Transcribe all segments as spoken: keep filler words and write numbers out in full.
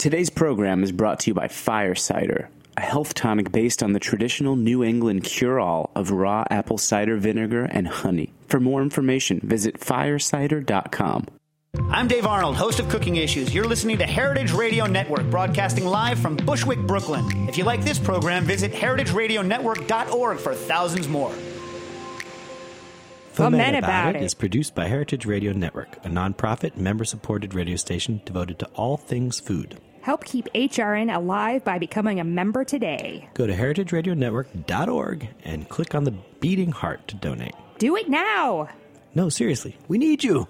Today's program is brought to you by Fire Cider, a health tonic based on the traditional New England cure-all of raw apple cider vinegar and honey. For more information, visit fire cider dot com. I'm Dave Arnold, host of Cooking Issues. You're listening to Heritage Radio Network, broadcasting live from Bushwick, Brooklyn. If you like this program, visit heritage radio network dot org for thousands more. The Men About It is produced by Heritage Radio Network, a nonprofit, member-supported radio station devoted to all things food. Help keep H R N alive by becoming a member today. Go to heritage radio network dot org and click on the beating heart to donate. Do it now! No, seriously, we need you.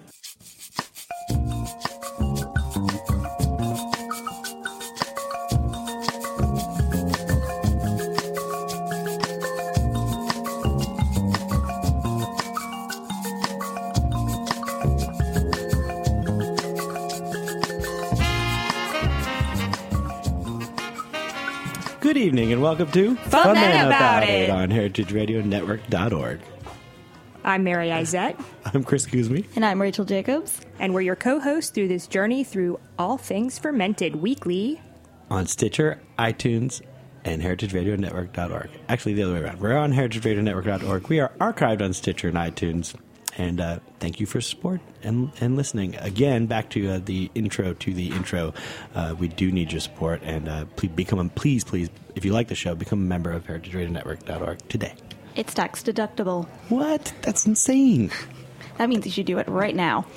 Good evening and welcome to Fun Men About It on heritage radio network dot org. I'm Mary Izette. I'm Chris Kuzmi. And I'm Rachel Jacobs. And we're your co-hosts through this journey through all things fermented weekly on Stitcher, iTunes, and heritage radio network dot org. Actually, the other way around. We're on heritage radio network dot org. We are archived on Stitcher and iTunes. And uh, thank you for support and, and listening. Again, back to uh, the intro to the intro. Uh, we do need your support. And uh, please, become a, please, please, if you like the show, become a member of heritage radio network dot org today. It's tax deductible. What? That's insane. That means you should do it right now.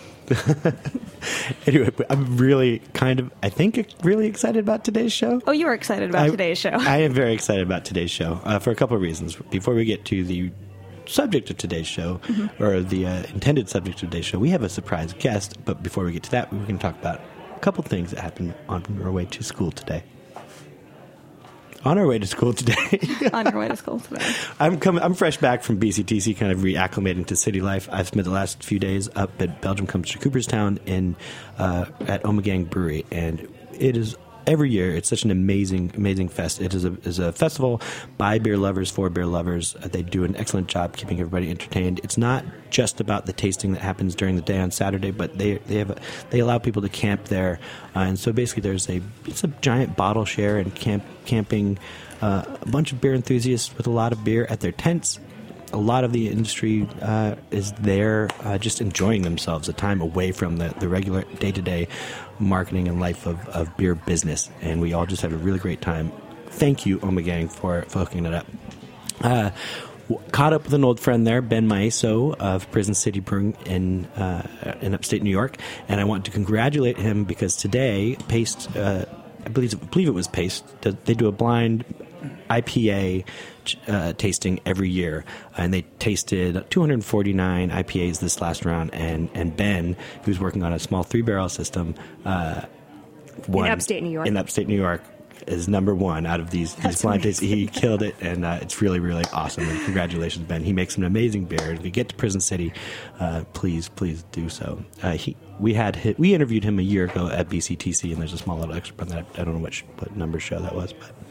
Anyway, I'm really kind of, I think, really excited about today's show. Oh, you are excited about I, today's show. I am very excited about today's show uh, for a couple of reasons. Before we get to the subject of today's show, mm-hmm. or the uh, intended subject of today's show, we have a surprise guest. But before we get to that, we can talk about a couple things that happened on our way to school today. On our way to school today. On our way to school today. I'm coming. I'm fresh back from B C T C, kind of reacclimating to city life. I've spent the last few days up at Belgium Comes to Cooperstown in uh, at Ommegang Brewery, and it is. Every year, it's such an amazing, amazing fest. It is a, is a festival by beer lovers, for beer lovers. Uh, they do an excellent job keeping everybody entertained. It's not just about the tasting that happens during the day on Saturday, but they they have a, they allow people to camp there, uh, and so basically there's a it's a giant bottle share and camp camping. Uh, a bunch of beer enthusiasts with a lot of beer at their tents. A lot of the industry uh, is there uh, just enjoying themselves, a time away from the, the regular day-to-day marketing and life of, of beer business. And we all just had a really great time. Thank you, Ommegang, for, for hooking it up. Uh, caught up with an old friend there, Ben Maeso of Prison City Brewing in, uh, in upstate New York. And I want to congratulate him because today, Paste, uh, I believe, I believe it was Paste, they do a blind I P A uh, tasting every year, and they tasted two hundred forty-nine I P As this last round. And, and Ben, who's working on a small three barrel system, uh, won in upstate New York. In upstate New York, is number one out of these, these blind tastes. He killed it, and uh, it's really, really awesome. And congratulations, Ben. He makes an amazing beer. If you get to Prison City, uh, please, please do so. Uh, he we had hit, we interviewed him a year ago at B C T C, and there's a small little extra on that. I don't know which what number show that was, but.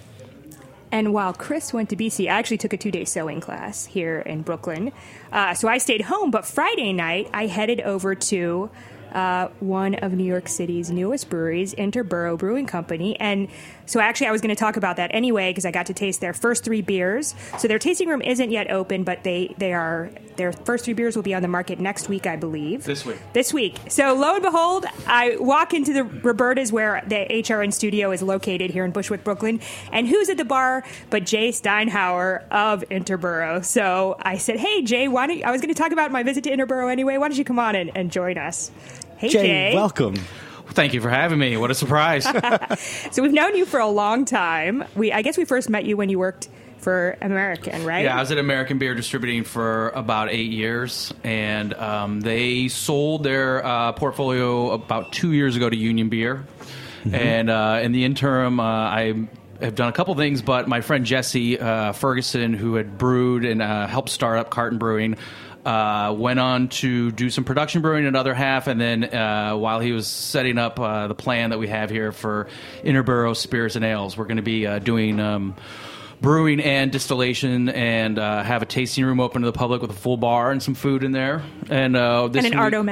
And while Chris went to B C, I actually took a two-day sewing class here in Brooklyn. Uh, so I stayed home, but Friday night I headed over to uh, one of New York City's newest breweries, Interborough Brewing Company. And so actually I was going to talk about that anyway because I got to taste their first three beers. So their tasting room isn't yet open, but they, they are their first three beers will be on the market next week, I believe. This week. This week. So lo and behold, I walk into the Roberta's where the H R N studio is located here in Bushwick, Brooklyn. And who's at the bar but Jay Steinhauer of Interborough. So I said, hey, Jay, why don't you, I was going to talk about my visit to Interborough anyway. Why don't you come on and, and join us? Hey, Jay, Jay. welcome. Thank you for having me. What a surprise. So we've known you for a long time. We I guess we first met you when you worked for American, right? Yeah, I was at American Beer Distributing for about eight years, and um, they sold their uh, portfolio about two years ago to Union Beer. Mm-hmm. And uh, in the interim, uh, I have done a couple things, but my friend Jesse uh, Ferguson, who had brewed and uh, helped start up Carton Brewing, Uh, went on to do some production brewing another half, and then uh, while he was setting up uh, the plan that we have here for Interborough Spirits and Ales, we're going to be uh, doing um, brewing and distillation, and uh, have a tasting room open to the public with a full bar and some food in there. And, uh, this and an week, Ardo mat.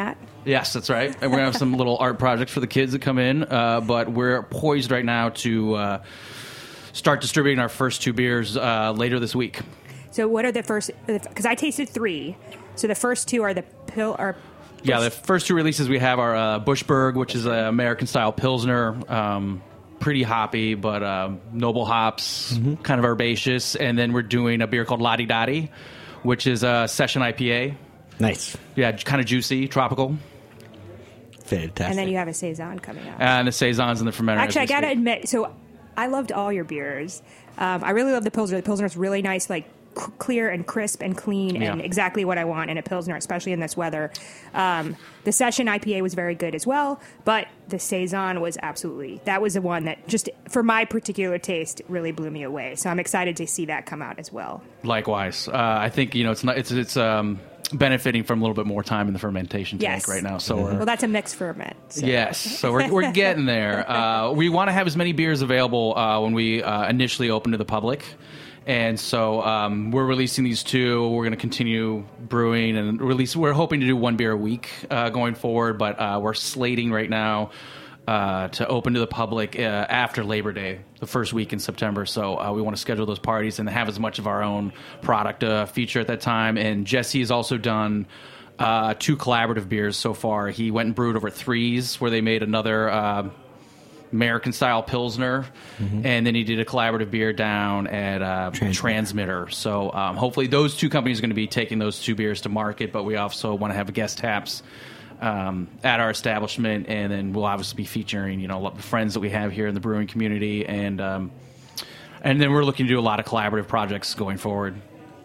Yes, that's right. And we're going to have some little art projects for the kids that come in. Uh, but we're poised right now to uh, start distributing our first two beers uh, later this week. So what are the first, because I tasted three. So the first two are the pill, are Yeah, the first two releases we have are uh, Bushberg, which is an American-style Pilsner, um, pretty hoppy, but um, noble hops, mm-hmm. kind of herbaceous. And then we're doing a beer called Lottie Dottie, which is a session I P A. Nice. Yeah, kind of juicy, tropical. Fantastic. And then you have a Saison coming out. And the Saisons and the fermenter. Actually, I got to admit, so I loved all your beers. Um, I really love the Pilsner. The Pilsner is really nice, like c- clear and crisp and clean Yeah. and exactly what I want in a Pilsner, especially in this weather. Um, the Session I P A was very good as well, but the Saison was absolutely, that was the one that just, for my particular taste, really blew me away. So I'm excited to see that come out as well. Likewise. Uh, I think, you know, it's not, it's, it's, um, benefiting from a little bit more time in the fermentation Yes. tank right now. So we're, Well, that's a mixed ferment. So. yes, so we're, we're getting there. Uh, we want to have as many beers available uh, when we uh, initially open to the public. And so um, we're releasing these two. We're going to continue brewing and release. We're hoping to do one beer a week uh, going forward, but uh, we're slating right now uh, to open to the public uh, after Labor Day, the first week in September. So uh, we want to schedule those parties and have as much of our own product uh, feature at that time. And Jesse has also done uh, two collaborative beers so far. He went and brewed over at Threes, where they made another uh, American-style Pilsner, mm-hmm. and then he did a collaborative beer down at uh, Transmitter. Transmitter. So um, hopefully those two companies are going to be taking those two beers to market, but we also want to have guest taps um, at our establishment, and then we'll obviously be featuring, you know, a lot of the friends that we have here in the brewing community, and um, and then we're looking to do a lot of collaborative projects going forward.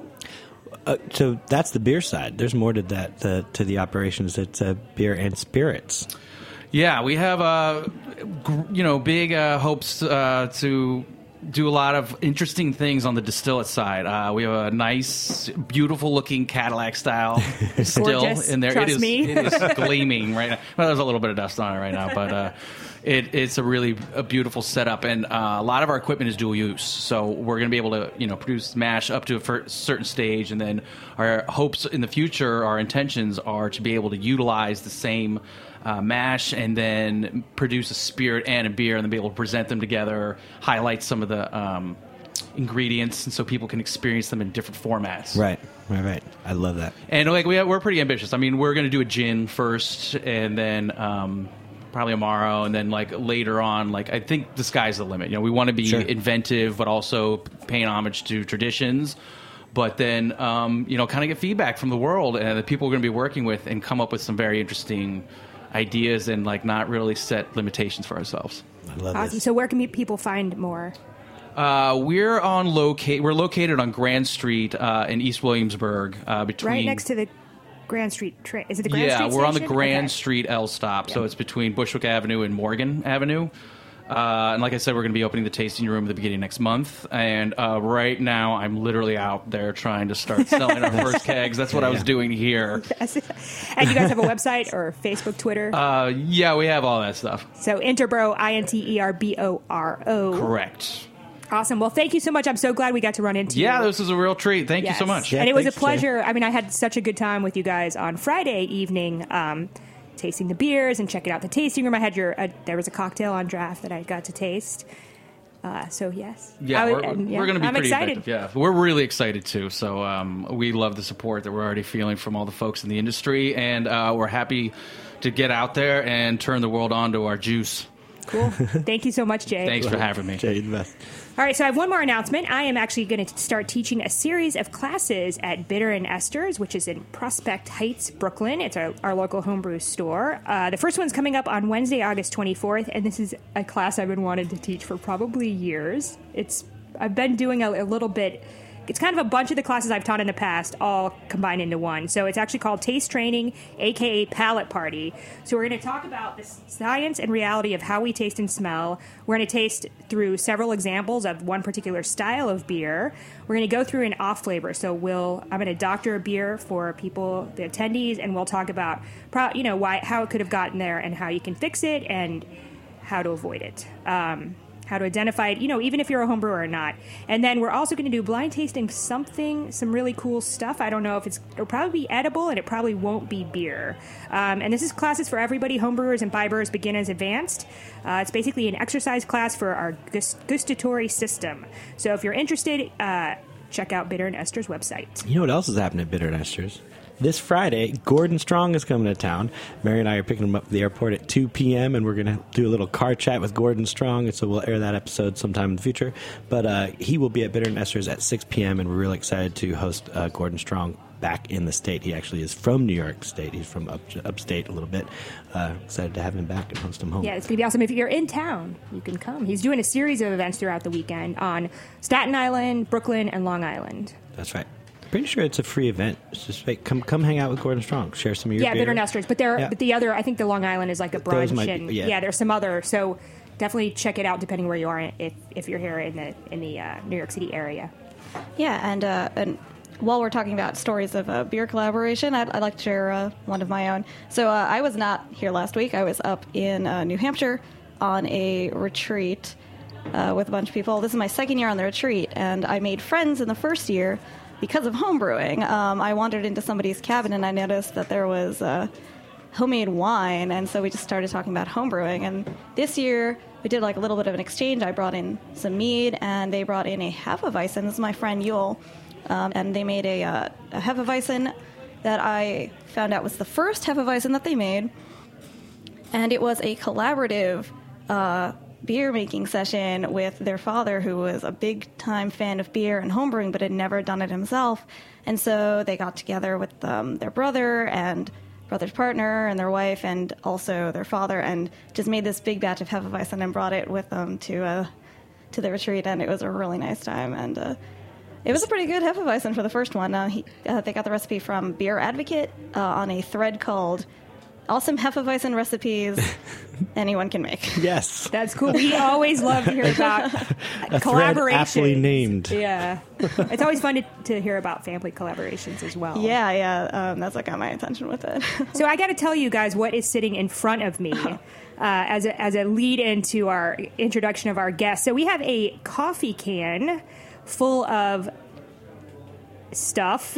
Uh, so that's the beer side. There's more to that, the, to the operations. It's uh, beer and spirits. Yeah, we have, uh, gr- you know, big uh, hopes uh, to do a lot of interesting things on the distillate side. Uh, we have a nice, beautiful-looking Cadillac-style still Gorgeous. in there. Trust it is, me. It is gleaming right now. Well, there's a little bit of dust on it right now, but uh, it, it's a really a beautiful setup. And uh, a lot of our equipment is dual use, so we're going to be able to, you know, produce mash up to a fir- certain stage. And then our hopes in the future, our intentions are to be able to utilize the same Uh, mash and then produce a spirit and a beer and then be able to present them together, highlight some of the um, ingredients, and so people can experience them in different formats. Right, right, right. I love that. And like we have, we're pretty ambitious. I mean, we're going to do a gin first, and then um, probably Amaro, and then like later on, like I think the sky's the limit. You know, we want to be Sure. inventive, but also paying homage to traditions. But then, um, you know, kind of get feedback from the world and the people we're going to be working with, and come up with some very interesting ideas, and like not really set limitations for ourselves. I love Awesome. this. So where can people find more? Uh, we're on locate. We're located on Grand Street uh, in East Williamsburg, uh, between Right next to the Grand Street train. Is it the Grand yeah, Street we're on the station? Grand Okay. Street L stop, so Yeah. it's between Bushwick Avenue and Morgan Avenue. Uh, and like I said, we're going to be opening the tasting room at the beginning of next month. And uh, right now, I'm literally out there trying to start selling our first kegs. That's what I was doing here. Yes. And you guys have a website or Facebook, Twitter? Uh, yeah, we have all that stuff. So Interbro, I N T E R B O R O. Correct. Awesome. Well, thank you so much. I'm so glad we got to run into you. Yeah, this is a real treat. Thank you so Yes. much. Yeah, and it was thanks, a pleasure. I mean, I had such a good time with you guys on Friday evening, um, tasting the beers and checking out the tasting room. I had your, uh, there was a cocktail on draft that I got to taste. Uh, so yes. Yeah, I- we're, and, yeah, we're going to be I'm pretty excited. effective. Yeah, we're really excited too. So um, we love the support that we're already feeling from all the folks in the industry, and uh, we're happy to get out there and turn the world on to our juice. Cool. Thank you so much, Jay. Thanks for having me. Jay, the best. All right, so I have one more announcement. I am actually going to start teaching a series of classes at Bitter and Esther's, which is in Prospect Heights, Brooklyn. It's our, our local homebrew store. Uh, the first one's coming up on Wednesday, August twenty-fourth, and this is a class I've been wanting to teach for probably years. It's I've been doing a, a little bit. It's kind of a bunch of the classes I've taught in the past all combined into one. So it's actually called Taste Training, a k a. Palate Party. So we're going to talk about the science and reality of how we taste and smell. We're going to taste through several examples of one particular style of beer. We're going to go through an off flavor. So we'll I'm going to doctor a beer for people, the attendees, and we'll talk about pro, you know why how it could have gotten there and how you can fix it and how to avoid it. Um, how to identify it, you know, even if you're a home brewer or not. And then we're also going to do blind tasting something, some really cool stuff. I don't know if it's, it'll probably be edible, and it probably won't be beer. Um, and this is classes for everybody, home brewers and bi brewers, beginners, advanced. Uh, it's basically an exercise class for our gust- gustatory system. So if you're interested, uh, check out Bitter and Esther's website. You know what else is happening at Bitter and Esther's? This Friday, Gordon Strong is coming to town. Mary and I are picking him up at the airport at two p.m., and we're going to do a little car chat with Gordon Strong, and so we'll air that episode sometime in the future. But uh, he will be at Bitter and Esther's at six p.m., and we're really excited to host uh, Gordon Strong back in the state. He actually is from New York State. He's from up, upstate a little bit. Uh, excited to have him back and host him home. Yeah, it's going to be awesome. If you're in town, you can come. He's doing a series of events throughout the weekend on Staten Island, Brooklyn, and Long Island. That's right. Pretty sure it's a free event. It's just like, come come hang out with Gordon Strong. Share some of your yeah, beer. Bitter and Esther's. But there, Yeah. but the other, I think the Long Island is like a Those brunch, might be- and yeah. yeah. there's some other. So definitely check it out, depending where you are, if if you're here in the in the uh, New York City area. Yeah, and uh, and while we're talking about stories of uh, beer collaboration, I'd, I'd like to share uh, one of my own. So uh, I was not here last week. I was up in uh, New Hampshire on a retreat uh, with a bunch of people. This is my second year on the retreat, and I made friends in the first year because of homebrewing. Um, I wandered into somebody's cabin, and I noticed that there was uh, homemade wine, and so we just started talking about homebrewing. And this year, we did like a little bit of an exchange. I brought in some mead, and they brought in a Hefeweizen. This is my friend Yule, um, and they made a, uh, a Hefeweizen that I found out was the first Hefeweizen that they made, and it was a collaborative uh, beer making session with their father, who was a big time fan of beer and homebrewing, but had never done it himself. And so they got together with um, their brother and brother's partner and their wife, and also their father, and just made this big batch of Hefeweizen and brought it with them to uh, to the retreat. And it was a really nice time, and uh, it was a pretty good Hefeweizen for the first one. Uh, he, uh, they got the recipe from Beer Advocate uh, on a thread called Awesome Hefeweizen Recipes Anyone Can Make. Yes. That's cool. We always love to hear about A thread collaborations. aptly named. Yeah, it's always fun to, to hear about family collaborations as well. Yeah, yeah, um, that's what got my attention with it. So I got to tell you guys what is sitting in front of me uh, as a, as a lead into our introduction of our guest. So we have a coffee can full of stuff,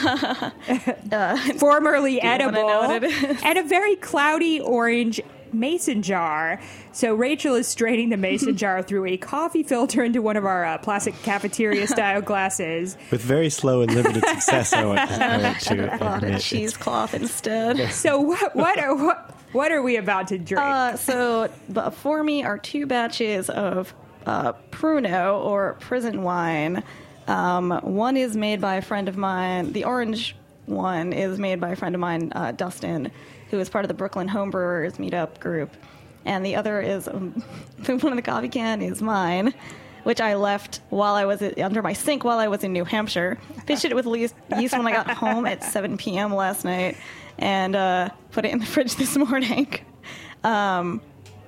uh, formerly edible, know what it is? and a very cloudy orange mason jar. So Rachel is straining the mason jar through a coffee filter into one of our uh, plastic cafeteria-style glasses. With very slow and limited success, I want, I want I to bought a admit. cheesecloth instead. So what what are, what, what are we about to drink? Uh, so before me are two batches of uh, Pruno, or prison wine. Um, one is made by a friend of mine. The orange one is made by a friend of mine, uh, Dustin, who is part of the Brooklyn Homebrewers meetup group. And the other is, um, one of the coffee can is mine, which I left while I was at, under my sink while I was in New Hampshire. Pitched it with yeast yeast when I got home at seven p.m. last night, and uh, put it in the fridge this morning. Um,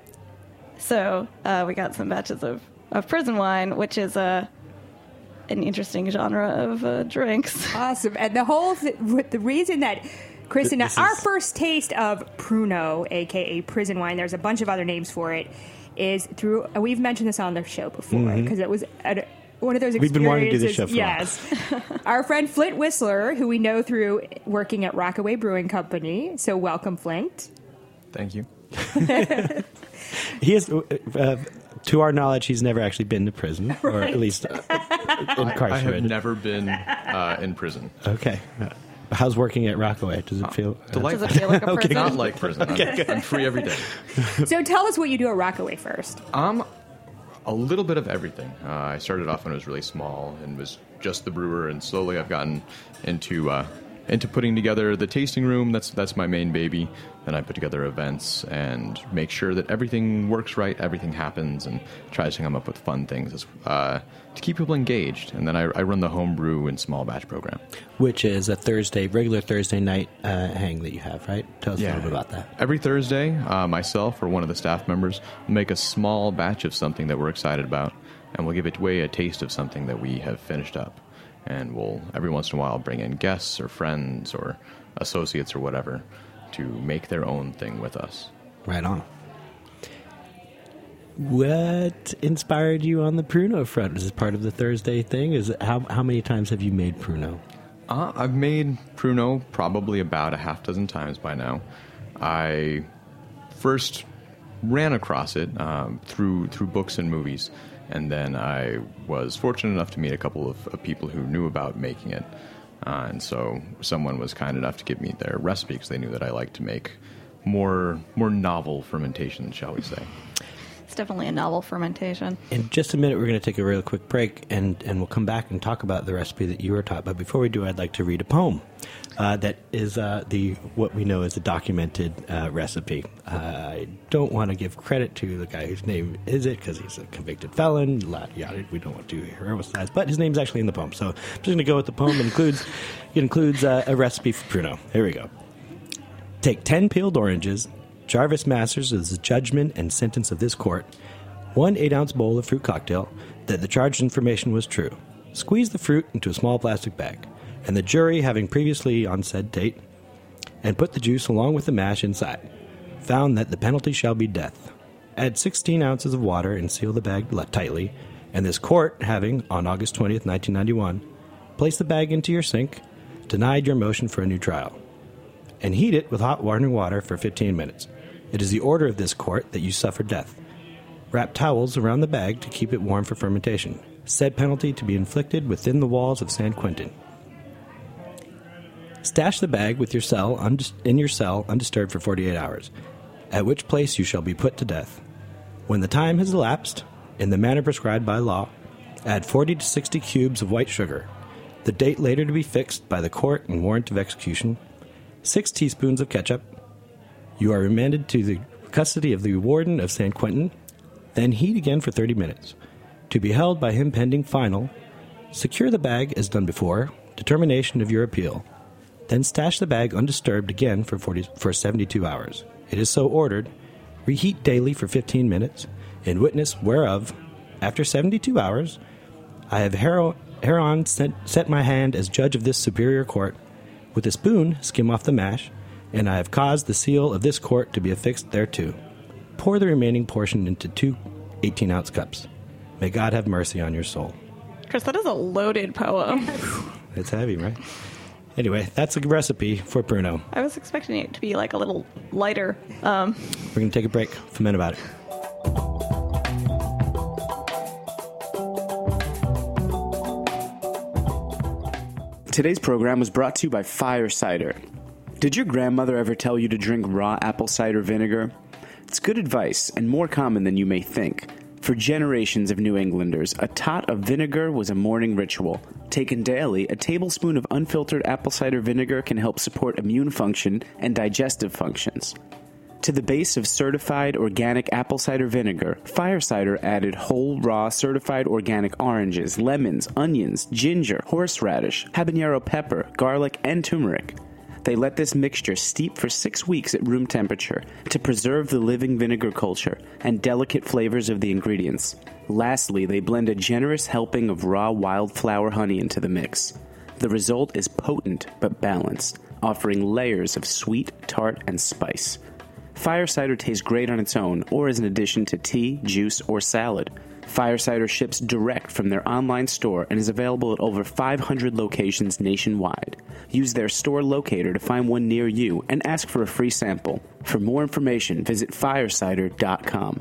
so uh, we got some batches of, of prison wine, which is a uh, an interesting genre of uh, drinks. Awesome. And the whole th- with the reason that Chris and I, This our is- first taste of Pruno, aka prison wine, there's a bunch of other names for it, is through, and we've mentioned this on the show before, because it was at a, one of those experiences. We've been wanting to do this show for a while. Yes. Our friend Flint Whistler, who we know through working at Rockaway Brewing Company. So welcome, Flint. Thank you. He is, uh, uh, to our knowledge, he's never actually been to prison, or at least uh, I have incarcerated. never been uh, in prison. Okay. Uh, how's working at Rockaway? Does it feel uh, Delightful. Does it feel like a Okay, prison? Not like prison. I'm, I'm free every day. So tell us what you do at Rockaway first. Um, a little bit of everything. Uh, I started off when I was really small and was just the brewer, and slowly I've gotten into uh, into putting together the tasting room. That's that's my main baby. Then I put together events and make sure that everything works right, everything happens, and try to come up with fun things uh, to keep people engaged. And then I, I run the homebrew and small batch program. which is a Thursday, regular Thursday night uh, hang that you have, right? Tell us a little bit about that. Every Thursday, uh, myself or one of the staff members will make a small batch of something that we're excited about, and we'll give it away a taste of something that we have finished up. And we'll, every once in a while, bring in guests or friends or associates or whatever to make their own thing with us. Right on. What inspired you on the Pruno front? Is this part of the Thursday thing? Is it, how how many times have you made Pruno? Uh, I've made Pruno probably about a half dozen times by now. I first ran across it um, through through books and movies, and then I was fortunate enough to meet a couple of, of people who knew about making it. Uh, and so someone was kind enough to give me their recipe because they knew that I liked to make more more novel fermentation, shall we say. It's definitely a novel fermentation. In just a minute, we're going to take a real quick break, and, and we'll come back and talk about the recipe that you were taught. But before we do, I'd like to read a poem uh, that is uh, the what we know as a documented uh, recipe. Uh, I don't want to give credit to the guy whose name is it, because he's a convicted felon. Yada, we don't want to heroicize, but his name's actually in the poem. So I'm just going to go with the poem. It includes, it includes uh, a recipe for Pruno. Here we go. Take ten peeled oranges. Jarvis Masters is the judgment and sentence of this court. One eight-ounce bowl of fruit cocktail that the charged information was true. Squeeze the fruit into a small plastic bag, and the jury, having previously on said date, and put the juice along with the mash inside, found that the penalty shall be death. Add sixteen ounces of water and seal the bag tightly, and this court, having, on August twentieth, nineteen ninety-one, placed the bag into your sink, denied your motion for a new trial, and heat it with hot running water for fifteen minutes. It is the order of this court that you suffer death. Wrap towels around the bag to keep it warm for fermentation. Said penalty to be inflicted within the walls of San Quentin. Stash the bag with your cell undis- in your cell undisturbed for forty-eight hours, at which place you shall be put to death. When the time has elapsed, in the manner prescribed by law, add forty to sixty cubes of white sugar, the date later to be fixed by the court and warrant of execution, six teaspoons of ketchup. You are remanded to the custody of the warden of San Quentin, then heat again for thirty minutes. To be held by him pending final, secure the bag as done before, determination of your appeal. Then stash the bag undisturbed again for forty, for seventy-two hours. It is so ordered. Reheat daily for fifteen minutes, in witness whereof, after seventy-two hours, I have hero, hereon set, set my hand as judge of this superior court. With a spoon, skim off the mash, and I have caused the seal of this court to be affixed thereto. Pour the remaining portion into two eighteen-ounce cups. May God have mercy on your soul. Chris, that is a loaded poem. It's heavy, right? Anyway, that's a recipe for Pruno. I was expecting it to be like a little lighter. Um, We're going to take a break. Ferment about it. Today's program was brought to you by Fire Cider. Did your grandmother ever tell you to drink raw apple cider vinegar? It's good advice and more common than you may think. For generations of New Englanders, a tot of vinegar was a morning ritual. Taken daily, a tablespoon of unfiltered apple cider vinegar can help support immune function and digestive functions. To the base of certified organic apple cider vinegar, Fire Cider added whole, raw, certified organic oranges, lemons, onions, ginger, horseradish, habanero pepper, garlic, and turmeric. They let this mixture steep for six weeks at room temperature to preserve the living vinegar culture and delicate flavors of the ingredients. Lastly, they blend a generous helping of raw wildflower honey into the mix. The result is potent but balanced, offering layers of sweet, tart, and spice. Fire Cider tastes great on its own or as an addition to tea, juice, or salad. Fire Cider ships direct from their online store and is available at over five hundred locations nationwide. Use their store locator to find one near you and ask for a free sample. For more information, visit fire cider dot com.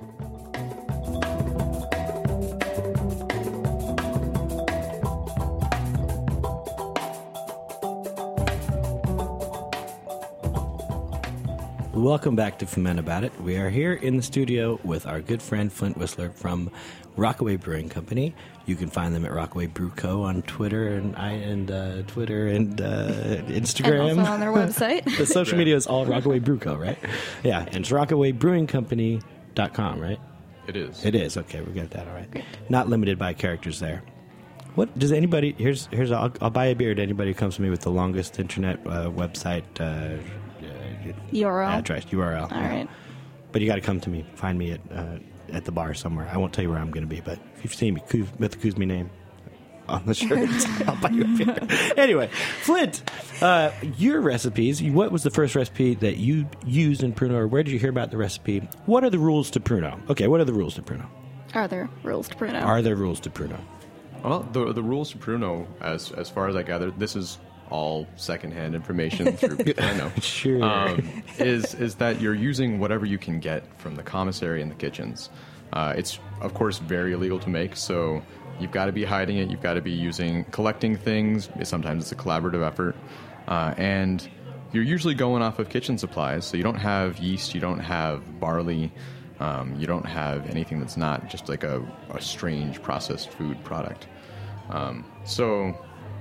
Welcome back to Ferment About It. We are here in the studio with our good friend Flint Whistler from Rockaway Brewing Company. You can find them at Rockaway Brew Co. on Twitter and I and uh, Twitter and uh, Instagram. And also on their website. The social media is all Rockaway Brew Co., right? Yeah, and it's rockaway brewing company dot com, right? It is. It is. Okay, we got that all right. Not limited by characters there. What does anybody? Here's here's. I'll, I'll buy a beer to anybody who comes to me with the longest internet uh, website. Uh, U R L? Address, U R L. All right. But you got to come to me. Find me at uh, at the bar somewhere. I won't tell you where I'm going to be, but if you've seen me with the Kuzmi name, on the shirt. I'll buy you a beer. Anyway, Flint, uh, your recipes. What was the first recipe that you used in Pruno, or where did you hear about the recipe? What are the rules to Pruno? Okay, what are the rules to Pruno? Are there rules to Pruno? Are there rules to Pruno? Well, the the rules to Pruno, as as far as I gathered, this is all secondhand information through people I know. Sure. Um, is is that you're using whatever you can get from the commissary and the kitchens. Uh, it's of course very illegal to make, so you've got to be hiding it. You've got to be using collecting things. Sometimes it's a collaborative effort, uh, and you're usually going off of kitchen supplies. So you don't have yeast, you don't have barley. Um, you don't have anything that's not just like a, a strange processed food product. Um, so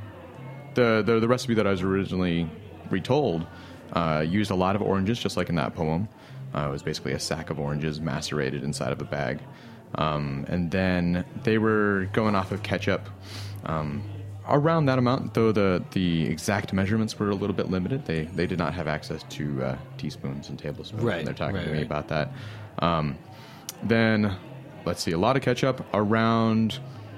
the, the the recipe that I was originally retold uh, used a lot of oranges, just like in that poem. Uh, it was basically a sack of oranges macerated inside of a bag. Um, and then they were going off of ketchup. Um, around that amount, though the, the exact measurements were a little bit limited. They they did not have access to uh, teaspoons and tablespoons. Right, And they're talking right, to me right. about that. Um, then, let's see, a lot of ketchup, around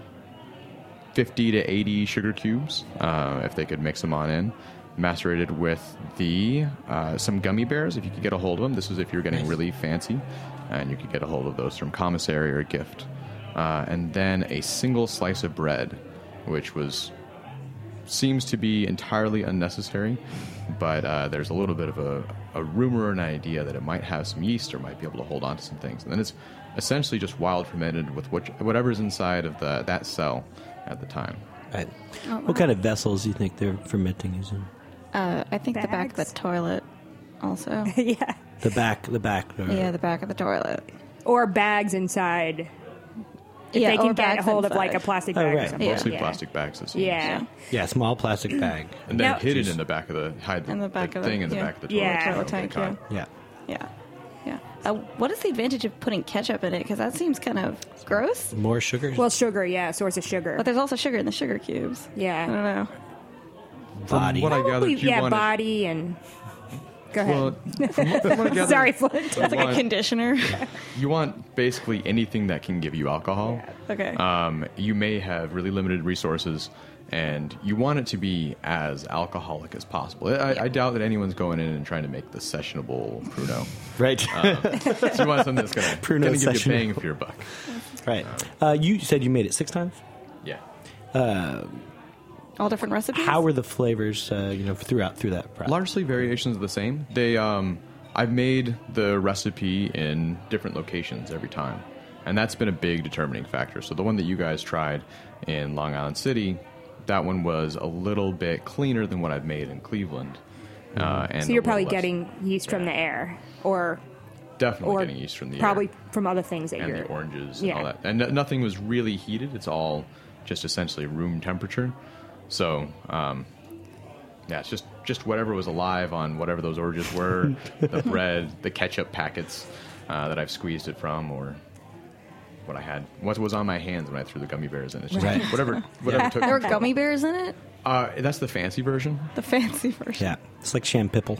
fifty to eighty sugar cubes, uh, if they could mix them on in, macerated with the uh, some gummy bears, if you could get a hold of them. This was if you're getting really fancy, and you could get a hold of those from commissary or a gift. Uh, and then a single slice of bread, which was seems to be entirely unnecessary, but uh, there's a little bit of a, a rumor or an idea that it might have some yeast or might be able to hold on to some things. And then it's essentially just wild fermented with what, whatever's inside of the that cell at the time. Right. What kind of vessels do you think they're fermenting using? Uh, I think the back of the Bags? toilet also. Yeah. The back, the back. uh, Yeah, the back of the toilet. Or bags inside. If Yeah, they or can get bags hold of like a inside. plastic Oh, bag or right. something. Yeah. Mostly yeah. plastic bags. It seems. Yeah. Yeah, small plastic bag. And then Now- hidden in the back of the hide the, In the back the of the- thing in the yeah. back of the toilet. Yeah. so Toilet nobody tank, caught yeah. it. Yeah. Yeah. Yeah. Uh, what is the advantage of putting ketchup in it? Because that seems kind of gross. More sugar? Well, sugar, yeah, source of sugar. But there's also sugar in the sugar cubes. Yeah. I don't know. body. What I gathered, Probably, you yeah, wanted, body and. Go ahead. well, from what, from what I gathered, Sorry, Flint. It's like a want- conditioner. you want basically anything that can give you alcohol. Okay. Um, you may have really limited resources, and you want it to be as alcoholic as possible. I, I doubt that anyone's going in and trying to make the sessionable Pruno. Right. So you want something that's going to Pruno give you a sessionable. bang for your buck. right. Uh, you said you made it six times? Yeah. All different recipes? How were the flavors, uh, you know, throughout through that process? Largely variations of the same. They, um, I've made the recipe in different locations every time, and that's been a big determining factor. So the one that you guys tried in Long Island City, that one was a little bit cleaner than what I've made in Cleveland. Uh, and So a you're little probably less- getting yeast from the air, or definitely or getting yeast from the probably air from other things that and you're the oranges Yeah. and all that. And no- nothing was really heated. It's all just essentially room temperature. So, um, yeah, it's just, just whatever was alive on whatever those oranges were, the bread, the ketchup packets uh, that I've squeezed it from, or what I had, what was on my hands when I threw the gummy bears in. It's just Right. whatever, whatever took. There were gummy bears in it? Uh, that's the fancy version. The fancy version. Yeah. It's like Shampipple.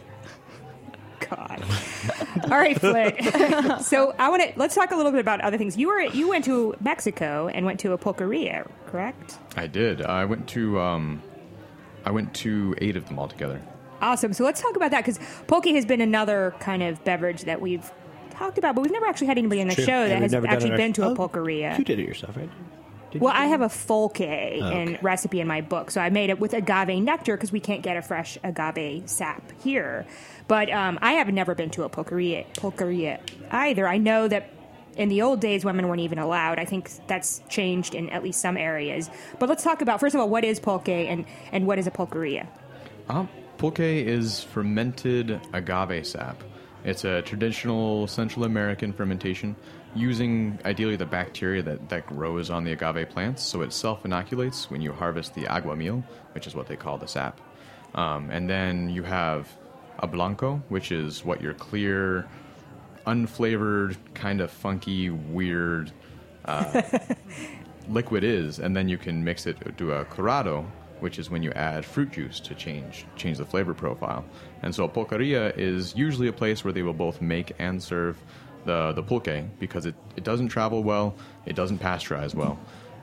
God. All right, Flint. So I want to let's talk a little bit about other things. You were you went to Mexico and went to a pulqueria, correct? I did. I went to, um, I went to eight of them altogether. Awesome. So let's talk about that because pulque has been another kind of beverage that we've talked about, but we've never actually had anybody on the True. show Yeah, that we've has never done actually it been to a our- oh, pulqueria. You did it yourself, right? Did Well, you do I it? have a pulque in okay. recipe in my book, so I made it with agave nectar because we can't get a fresh agave sap here. But um, I have never been to a pulqueria, pulqueria either. I know that in the old days, women weren't even allowed. I think that's changed in at least some areas. But let's talk about, first of all, what is pulque and, and what is a pulqueria? Um, pulque is fermented agave sap. It's a traditional Central American fermentation using ideally the bacteria that, that grows on the agave plants, so it self-inoculates when you harvest the aguamiel, which is what they call the sap. Um, and then you have a blanco, which is what your clear, unflavored, kind of funky, weird uh, liquid is, and then you can mix it to a colorado, which is when you add fruit juice to change change the flavor profile. And so a pulqueria is usually a place where they will both make and serve the, the pulque because it, it doesn't travel well, it doesn't pasteurize well,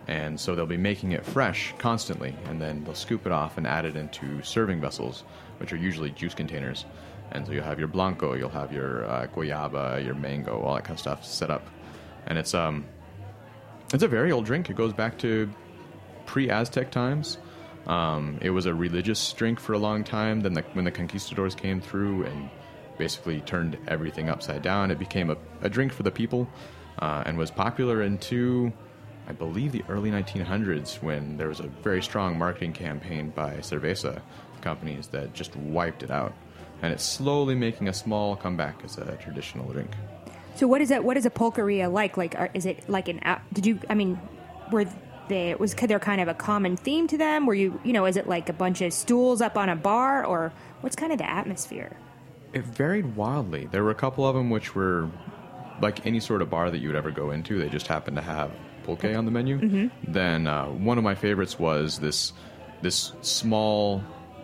And so they'll be making it fresh constantly, and then they'll scoop it off and add it into serving vessels, which are usually juice containers. And so you'll have your Blanco, you'll have your uh, Guayaba, your Mango, all that kind of stuff set up. And it's um, it's a very old drink. It goes back to pre-Aztec times. Um, it was a religious drink for a long time. Then the, when the conquistadors came through and basically turned everything upside down, it became a, a drink for the people uh, and was popular into, I believe, the early nineteen hundreds, when there was a very strong marketing campaign by Cerveza companies that just wiped it out. And it's slowly making a small comeback as a traditional drink. So what is that? What is a pulqueria like? Like, are, is it like an? Did you? I mean, were they? Was there kind of a common theme to them? Were you? You know, is it like a bunch of stools up on a bar, or what's kind of the atmosphere? It varied wildly. There were a couple of them which were like any sort of bar that you would ever go into. They just happened to have pulque on the menu. Mm-hmm. Then uh, one of my favorites was this this small,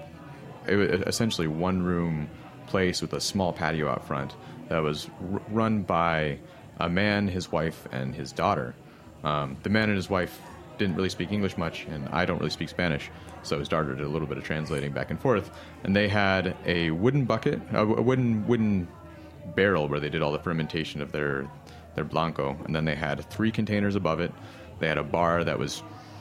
it was essentially one room place with a small patio out front that was r- run by a man, his wife, and his daughter. Um, the man and his wife didn't really speak English much, and I don't really speak Spanish, so his daughter did a little bit of translating back and forth. And they had a wooden bucket, a, a wooden wooden barrel where they did all the fermentation of their their Blanco, and then they had three containers above it. They had a bar that was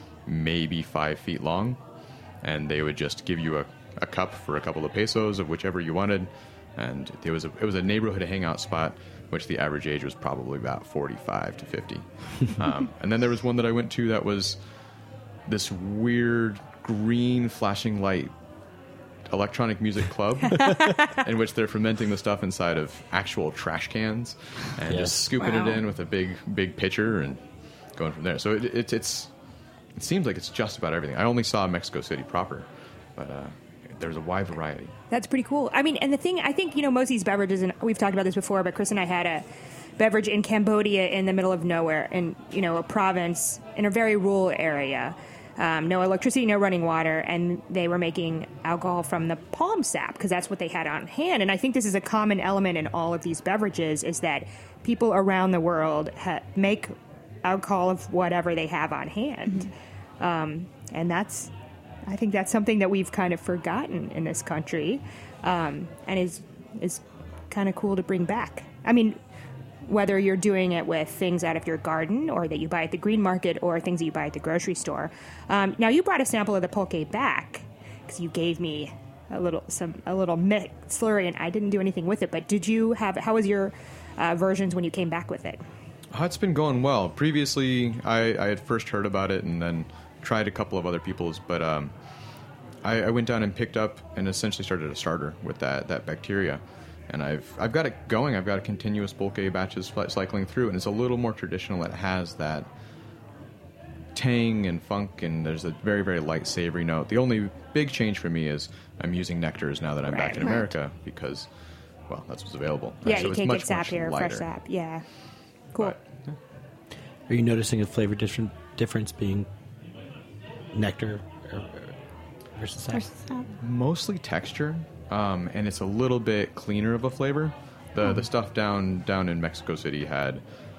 maybe five feet long, and they would just give you a, a cup for a couple of pesos of whichever you wanted. And it was a, it was a neighborhood hangout spot, which the average age was probably about forty-five to fifty. um, and then there was one that I went to that was this weird green flashing light electronic music club in which they're fermenting the stuff inside of actual trash cans and Yes. just scooping Wow. it in with a big big pitcher and going from there. So it, it, it's it seems like it's just about everything. I only saw Mexico City proper, but uh, there's a wide variety. That's pretty cool. I mean, and the thing, I think, you know, most of these beverages, and we've talked about this before, but Chris and I had a beverage in Cambodia in the middle of nowhere, in, you know, a province in a very rural area. Um, no electricity, no running water, and they were making alcohol from the palm sap because that's what they had on hand. And I think this is a common element in all of these beverages is that people around the world ha- make alcohol of whatever they have on hand. Mm-hmm. Um, and that's, I think that's something that we've kind of forgotten in this country, um, and is is kind of cool to bring back. I mean, whether you're doing it with things out of your garden or that you buy at the green market or things that you buy at the grocery store. Um, now, you brought a sample of the pulque back because you gave me a little some a little mixed slurry, and I didn't do anything with it. But did you have? How was your uh, versions when you came back with it? Oh, it's been going well. Previously, I, I had first heard about it and then tried a couple of other people's, but um, I, I went down and picked up and essentially started a starter with that, that bacteria. And I've I've got it going. I've got a continuous pulque batches cycling through, and it's a little more traditional. It has that tang and funk, and there's a very, very light savory note. The only big change for me is I'm using nectars now that I'm Right, back in right. America because, well, that's what's available. Yeah, So you it's can't much, get sap much here, lighter. fresh sap. Yeah, cool. But, Are you noticing a flavor different difference being nectar or, or versus sap? mostly texture, um, and it's a little bit cleaner of a flavor. The the stuff down down in Mexico City had,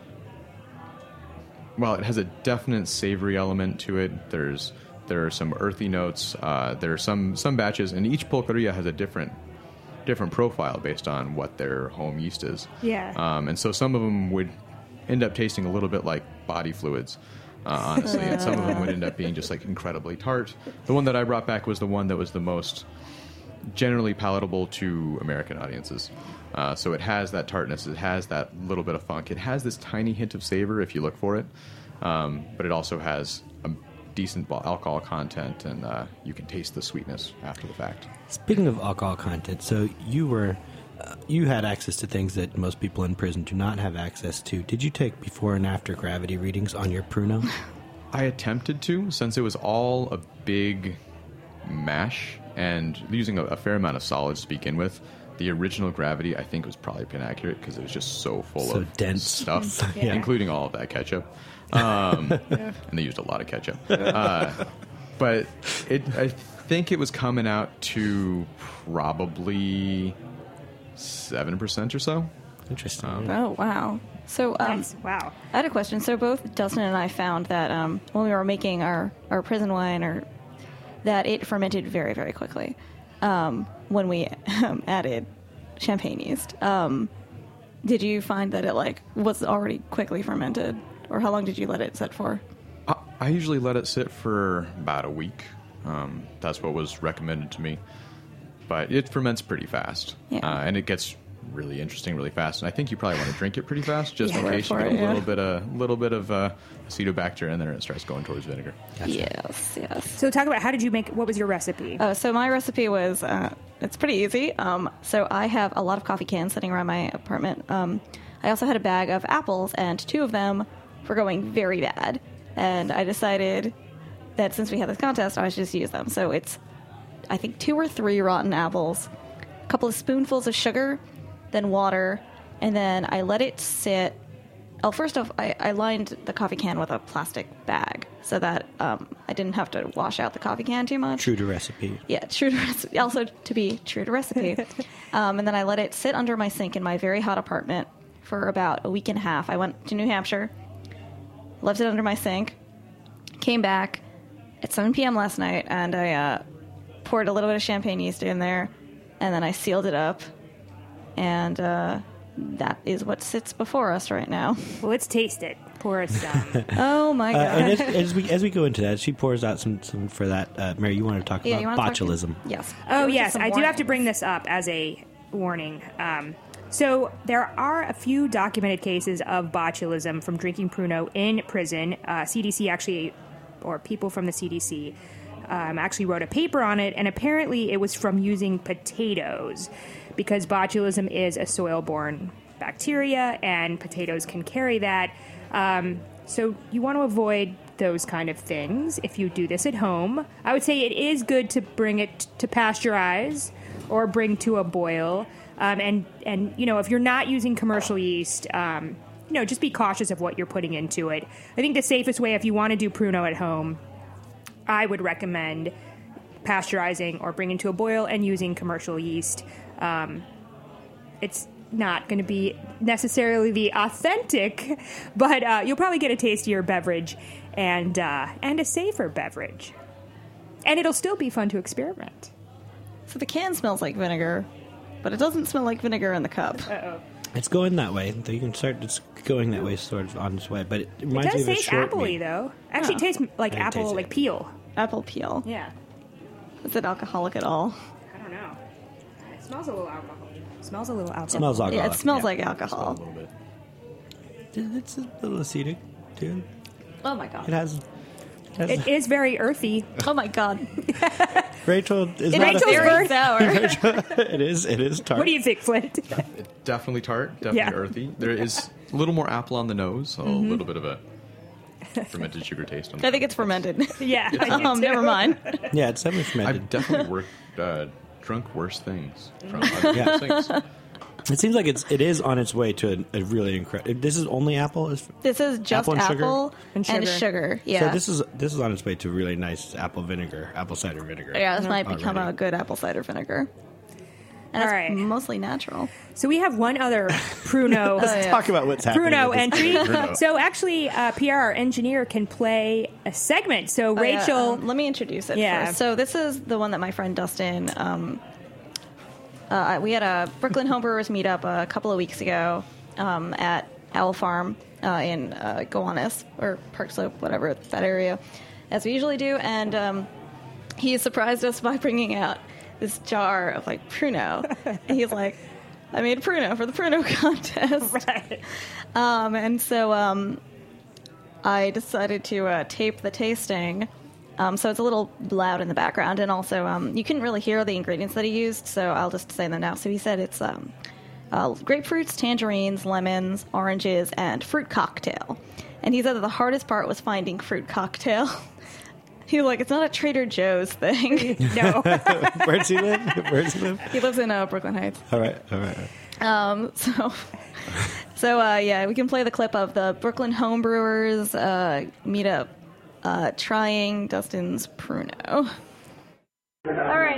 well, it has a definite savory element to it. There's there are some earthy notes. Uh, there are some some batches, and each pulqueria has a different different profile based on what their home yeast is. Yeah. Um, and so some of them would end up tasting a little bit like body fluids. Uh, honestly, and some of them would end up being just like incredibly tart. The one that I brought back was the one that was the most generally palatable to American audiences. Uh, so it has that tartness, it has that little bit of funk, it has this tiny hint of savor if you look for it, um, but it also has a decent alcohol content, and uh, you can taste the sweetness after the fact. Speaking of alcohol content, so you were uh, you had access to things that most people in prison do not have access to. Did you take before and after gravity readings on your Pruno? I attempted to, since it was all a big mash and using a, a fair amount of solids to begin with. The original gravity, I think, was probably inaccurate because it was just so full So of dense. stuff, Yeah. including all of that ketchup. Um, and they used a lot of ketchup. Uh, but it, I think it was coming out to probably seven percent or so. Interesting. Um, Oh, wow. So, um, Nice. Wow. I had a question. So both Dustin and I found that um, when we were making our, our prison wine, or that it fermented very, very quickly um, when we um, added champagne yeast. Um, did you find that it like was already quickly fermented, or how long did you let it sit for? I, I usually let it sit for about a week. Um, that's what was recommended to me. But it ferments pretty fast. Yeah. Uh, and it gets really interesting really fast. And I think you probably want to drink it pretty fast, just Yeah, in go case you for get it, a yeah. little bit of little bit of uh, acetobacter in there and it starts going towards vinegar. Yes, yes. So talk about how did you make? What was your recipe? Uh, so my recipe was, uh, it's pretty easy. Um, so I have a lot of coffee cans sitting around my apartment. Um, I also had a bag of apples, and two of them were going very bad. And I decided that since we had this contest, I should just use them. So it's, I think, two or three rotten apples, a couple of spoonfuls of sugar, then water, and then I let it sit. Oh, first off, I, I lined the coffee can with a plastic bag so that um, I didn't have to wash out the coffee can too much. True to recipe. Yeah, true to recipe. Also to be true to recipe. um, and then I let it sit under my sink in my very hot apartment for about a week and a half. I went to New Hampshire, left it under my sink, came back at seven p.m. last night, and I uh, poured a little bit of champagne yeast in there, and then I sealed it up, and uh, that is what sits before us right now. Well, let's taste it. Pour us some. Oh my Uh, god! and as, as we as we go into that, she pours out some, some for that. Uh, Mary, you want to talk Yeah, you about wanna talk to- botulism? Yes. Oh, Give us yes. some I do have to warnings. bring this up as a warning. Um, so, there are a few documented cases of botulism from drinking Pruno in prison. Uh, C D C actually, or people from the C D C, um, actually wrote a paper on it, and apparently it was from using potatoes, because botulism is a soil-borne bacteria, and potatoes can carry that. Um, so, you want to avoid those kind of things if you do this at home. I would say it is good to bring it to pasteurize or bring to a boil. Um, and, and, you know, if you're not using commercial yeast, um, you know, just be cautious of what you're putting into it. I think the safest way, if you want to do Pruno at home, I would recommend pasteurizing or bringing to a boil and using commercial yeast. Um, it's not going to be necessarily the authentic, but uh, you'll probably get a tastier beverage and uh, and a safer beverage. And it'll still be fun to experiment. So the can smells like vinegar, but it doesn't smell like vinegar in the cup. Uh-oh. It's going that way. You can start. It's going that way, sort of on its way. But it It reminds does me of a taste short appley, meat. though. Actually, Yeah. it tastes like I didn't apple, taste it. like peel. Apple peel. Yeah. Is it alcoholic at all? I don't know. It smells a little alcohol. It smells a little alcohol. Smells Yeah, alcoholic. it smells yeah. like A alcohol. little bit. It's a little acetic, too. Oh my It god. has. It has It is very earthy. Oh my god. Rachel is It not is a very sour. it is. It is tart. What do you think, Flint? Definitely tart, definitely Yeah. earthy. There is a little more apple on the nose, so a little bit of a fermented sugar taste on the I think it's fermented. Yeah. I do um, too. never mind. Yeah, it's definitely fermented. I've definitely worked, uh, drunk worse things from other Yeah. things. It seems like it's it is on its way to a, a really incredible. This is only apple. Is- This is just Apple and sugar? apple And and sugar. sugar. Yeah. So this is this is on its way to really nice apple vinegar, apple cider vinegar. yeah, this might become already. a good apple cider vinegar. And All it's right. mostly natural. So we have one other Pruno. yeah. Talk about what's happening. Pruno with this. entry. Pruno. So actually, uh, Pierre, our engineer, can play a segment. So Oh, yeah, Rachel, um, let me introduce it Yeah. first. So this is the one that my friend Dustin. Um, uh, we had a Brooklyn Homebrewers meetup a couple of weeks ago um, at Owl Farm uh, in uh, Gowanus or Park Slope, whatever that area, as we usually do. And um, he surprised us by bringing out this jar of like Pruno. And he's like, "I made Pruno for the Pruno contest." right. Um, and so um, I decided to uh, tape the tasting. Um, so it's a little loud in the background. And also, um, you couldn't really hear the ingredients that he used, so I'll just say them now. So he said it's um, uh, grapefruits, tangerines, lemons, oranges, and fruit cocktail. And he said that the hardest part was finding fruit cocktail. He was like, it's not a Trader Joe's thing. No. Where does he live? Where does he live? He lives in uh, Brooklyn Heights. All right, all right. Um, so, so uh, yeah, we can play the clip of the Brooklyn Homebrewers uh, meetup uh, trying Dustin's Pruno. All right,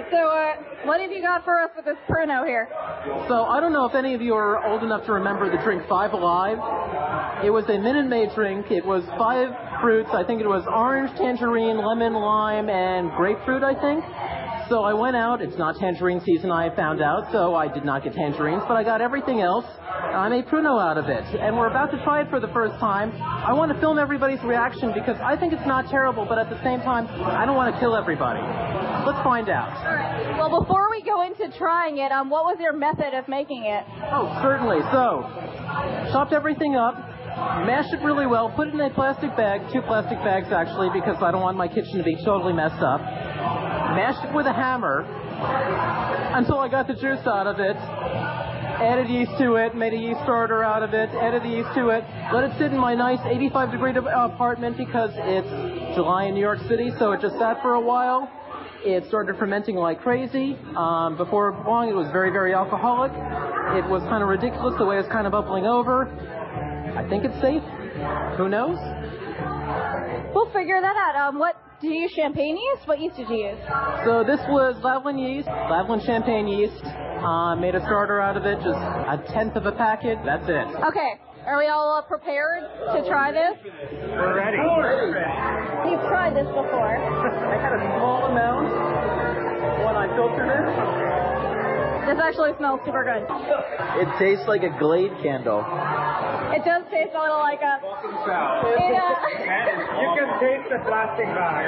so uh, what have you got for us with this Pruno here? So I don't know if any of you are old enough to remember the drink Five Alive. It was a Minute Maid drink. It was five fruits. I think it was orange, tangerine, lemon, lime, and grapefruit, I think. So I went out. It's not tangerine season, I found out, so I did not get tangerines, but I got everything else. I made Pruno out of it, and we're about to try it for the first time. I want to film everybody's reaction because I think it's not terrible, but at the same time, I don't want to kill everybody. Let's find out. All right. Well, before we go into trying it, um, what was your method of making it? Oh, certainly. So, chopped everything up, mashed it really well, put it in a plastic bag, two plastic bags actually, because I don't want my kitchen to be totally messed up. Mashed it with a hammer until I got the juice out of it. Added yeast to it, made a yeast starter out of it, added the yeast to it, let it sit in my nice eighty-five degree apartment because it's July in New York City, so it just sat for a while. It started fermenting like crazy. Um, before long, it was very, very alcoholic. It was kind of ridiculous the way it's kind of bubbling over. I think it's safe. Who knows? We'll figure that out. Um, what do you use? Champagne yeast? What yeast did you use? So this was Lavlin yeast, Lavlin champagne yeast. Uh, made a starter out of it, just a tenth of a packet. That's it. Okay. Are we all uh, prepared to try this? We're ready. You've tried this before. I had a small amount when I filtered it. This actually smells super good. It tastes like a Glade candle. It does taste a little like a... It, uh, you can taste the plastic bag.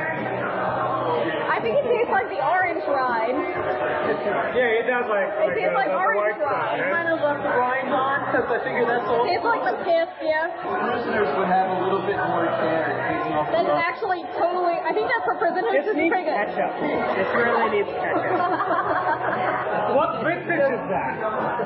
I think it tastes like the orange rind. Yeah, it does like... It tastes like orange rind. I kind of left the rind on because I figured that's all... It tastes like the piss, yeah. Prisoners would have a little bit more care. That's actually totally... I think that's for prisoners. This is needs pretty good. ketchup. This really needs ketchup. What vintage is that?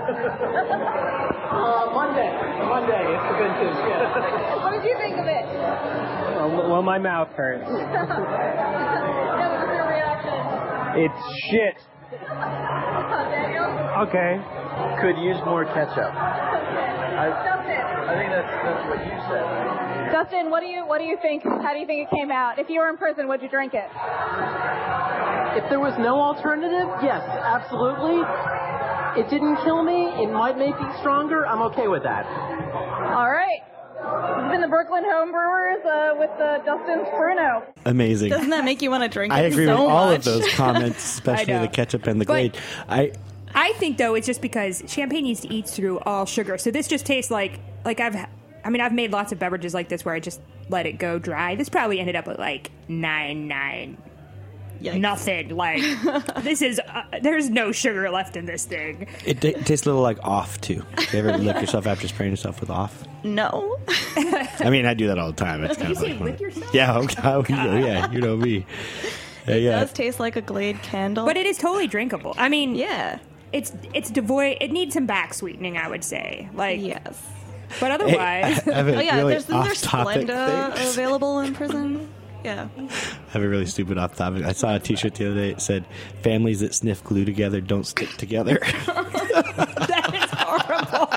uh, Monday. Monday. It's the vintage, yeah. What did you think of it? Well, well my mouth hurts. Yeah, what was your reaction? It's shit. Daniel? Okay. Could use more ketchup. I, Justin. I think that's that's what you said. Right? Justin, what do you what do you think? How do you think it came out? If you were in prison, would you drink it? If there was no alternative, yes, absolutely. It didn't kill me. It might make me stronger. I'm okay with that. All right. This has been the Brooklyn Homebrewers uh, with uh, Dustin's Pruno. Amazing. Doesn't that make you want to drink I it agree so with all much? of those comments, especially I know. the ketchup and the But- Glade. I I think though it's just because champagne yeast eats through all sugar, so this just tastes like like I've. I mean, I've made lots of beverages like this where I just let it go dry. This probably ended up at like nine nine. Yikes. Nothing. Like this is. Uh, there's no sugar left in this thing. it, t- tastes a little like off too. You ever lick yourself after spraying yourself with off? No. I mean, I do that all the time. It's kind You of say like lick yourself? Yeah, okay, oh, yeah, you know me. Yeah, It yeah. does taste like a Glade candle. But it is totally drinkable. I mean, yeah. It's it's devoid. It needs some back sweetening, I would say. Like Yes. But Hey, otherwise, I have a Oh yeah, really there's there's off-topic Splenda thing. available in prison. Yeah. I have a really stupid off topic. I saw a T-shirt the other day. It said, "Families that sniff glue together don't stick together." that is horrible.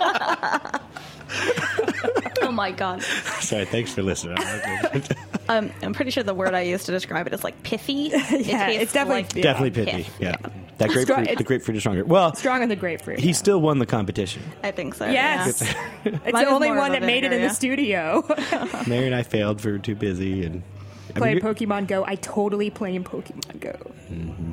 Oh my god. Sorry, thanks for listening. Um, I'm pretty sure the word I used to describe it is like pithy. It Yeah, tastes it's definitely- like yeah. Definitely pithy. Pith, Yeah, that grapefruit. Strong- The grapefruit is stronger. Well, Strong on the grapefruit. he still won the competition. I think so. Yes. yeah. It's Mine the was only more one of a that made it in vinegar, the studio. Mary and I failed. We were too busy, and I Played mean, you're- Pokemon Go. I totally play Pokemon Go. Mm-hmm.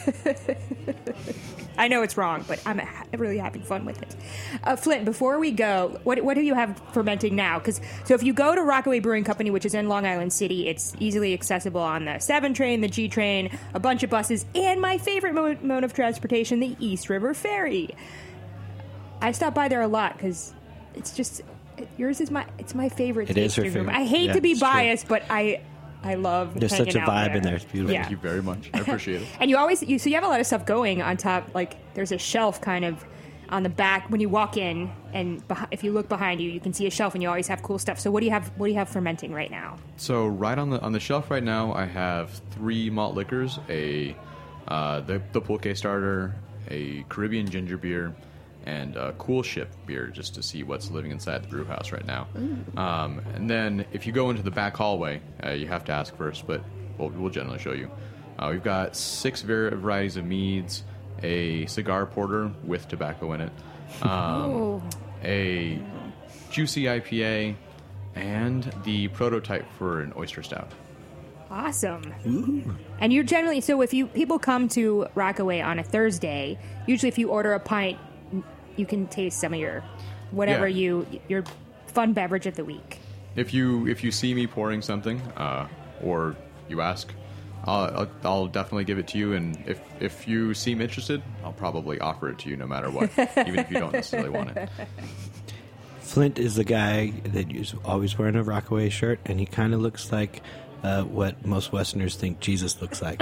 I know it's wrong, but I'm ha- really having fun with it. Uh, Flint, before we go, what what do you have fermenting now? Because so if you go to Rockaway Brewing Company, which is in Long Island City, it's easily accessible on the seven train, the G train, a bunch of buses, and my favorite mode, mode of transportation, the East River Ferry. I stop by there a lot because it's just yours is my it's my favorite. It is her tasting room. favorite. I hate Yeah, to be it's true. biased, but I I love. There's hanging such a out vibe there. in there. It's beautiful. Yeah. Thank you very much. I appreciate it. And you always you so you have a lot of stuff going on top. Like there's a shelf kind of on the back when you walk in, and beh- if you look behind you, you can see a shelf, and you always have cool stuff. So what do you have? What do you have fermenting right now? So right on the on the shelf right now, I have three malt liquors: a uh, the the pulque starter, a Caribbean ginger beer, and a Cool Ship beer, just to see what's living inside the brew house right now. Um, and then if you go into the back hallway, uh, you have to ask first, but we'll, we'll generally show you. Uh, we've got six var- varieties of meads, a cigar porter with tobacco in it, um, a juicy I P A, and the prototype for an oyster stout. Awesome. Ooh. And you're generally, so if you people come to Rockaway on a Thursday, usually if you order a pint, you can taste some of your, whatever Yeah. you, your fun beverage of the week. If you if you see me pouring something, uh, or you ask, I'll, I'll, I'll definitely give it to you. And if, if you seem interested, I'll probably offer it to you no matter what, even if you don't necessarily want it. Flint is the guy that is always wearing a Rockaway shirt, and he kind of looks like uh, what most Westerners think Jesus looks like.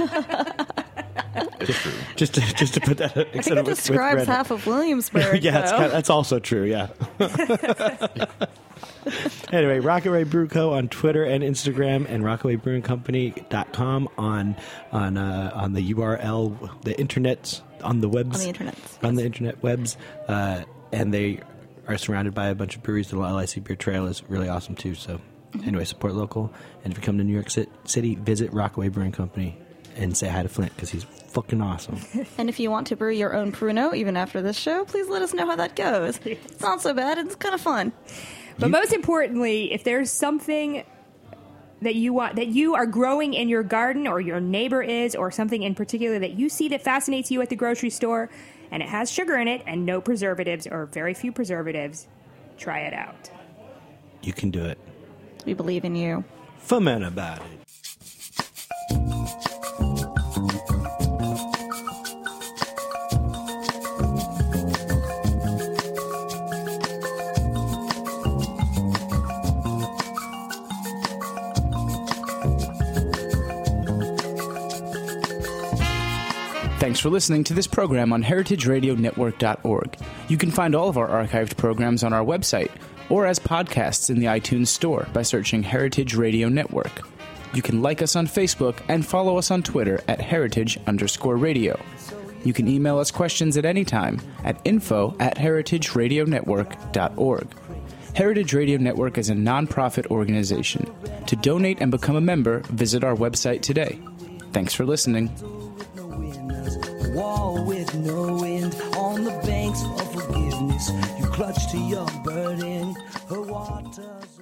It's true. Just to, just to put that. I think instead it of with- with describes red. half of Williamsburg. yeah, it's though. kind of, that's also true. Yeah. Anyway, Rockaway Brew Co. on Twitter and Instagram, and rockaway brewing company dot com on on uh, on the U R L, the internet, on the webs, On the internet. on the internet webs, uh, and they are surrounded by a bunch of breweries. The L I C Beer Trail is really awesome too. So, anyway, support local, and if you come to New York Ci- City, visit Rockaway Brewing Company and say hi to Flint because he's fucking awesome. And if you want to brew your own Pruno, even after this show, please let us know how that goes. It's not so bad. It's kind of fun. But most importantly, if there's something that you want, that you are growing in your garden, or your neighbor is, or something in particular that you see that fascinates you at the grocery store, and it has sugar in it and no preservatives or very few preservatives, try it out. You can do it. We believe in you. Foment about it. Thanks for listening to this program on heritage radio network dot org. You can find all of our archived programs on our website or as podcasts in the iTunes Store by searching Heritage Radio Network. You can like us on Facebook and follow us on Twitter at heritage underscore radio. You can email us questions at any time at info at heritage radio network dot org. Heritage Radio Network is a nonprofit organization. To donate and become a member, visit our website today. Thanks for listening. Wall with no end on the banks of forgiveness. You clutch to your burden. Her waters.